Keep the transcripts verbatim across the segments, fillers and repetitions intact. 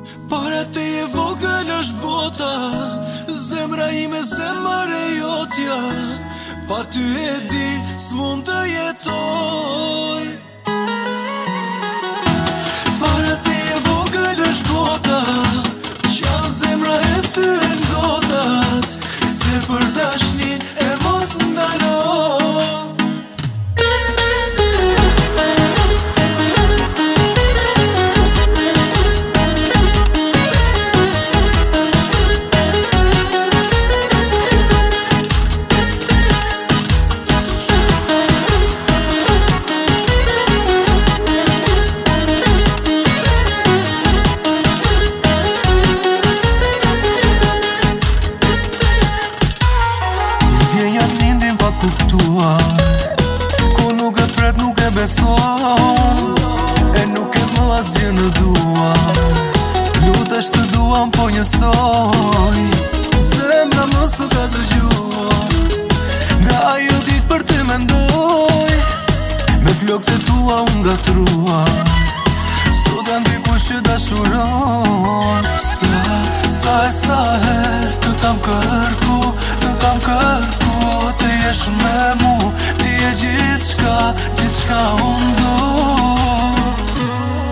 Para te e vogël është bota, zemra ime zemër e jotja, pa ty e di s'mund të jetoj. Para te e vogël është bota, qanë zemra e thyen gotat, se për dashnin e mos ndalo. Ku nuk e pret, nuk e beson, e nuk e më asgjë në duar. Lutesh të duam po njësoj, zemra mos nuk ka dëgjuar. Nga ajo dit për të mendoj, me flokët e tua unë gatrua. Sot janë dikush që dashuron, Sa, sa e sa her të kam kërku, të kam kërku. Të jesh me mu, ti e gjithë shka, gjithë shka unë du.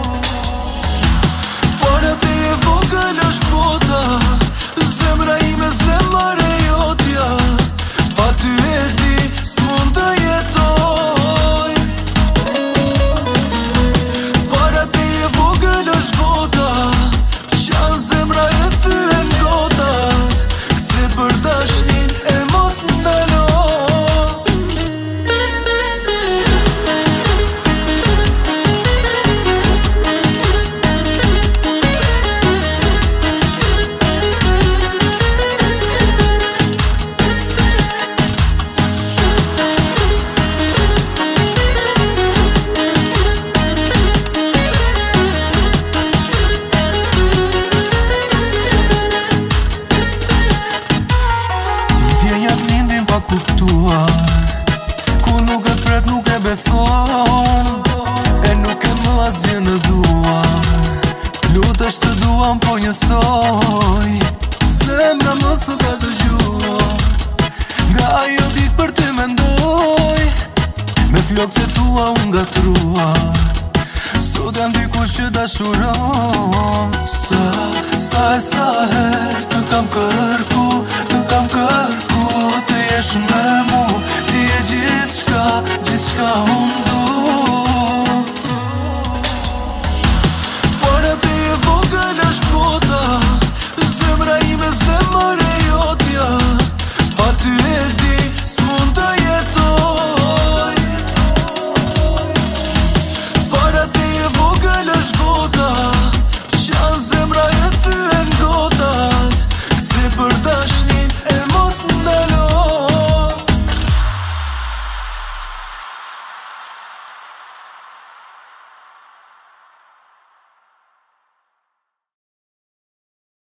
Para te e vogël është bota, zemra ime zemër e jotja, pa ty e di s'mund të jetoj. Para te e vogël është bota, qanë zemra e thyen gotat, se për dashnin e mos ndalo. Ku nuk e pret, nuk e beson, e nuk e më asgjë në duar. Lutesh të duam po njësoj, zemra mos nuk ka dëgjuar. Nga ajo dit për të mendoj, me flokët e tua unë gatrua. Sot janë dikush që dashuron.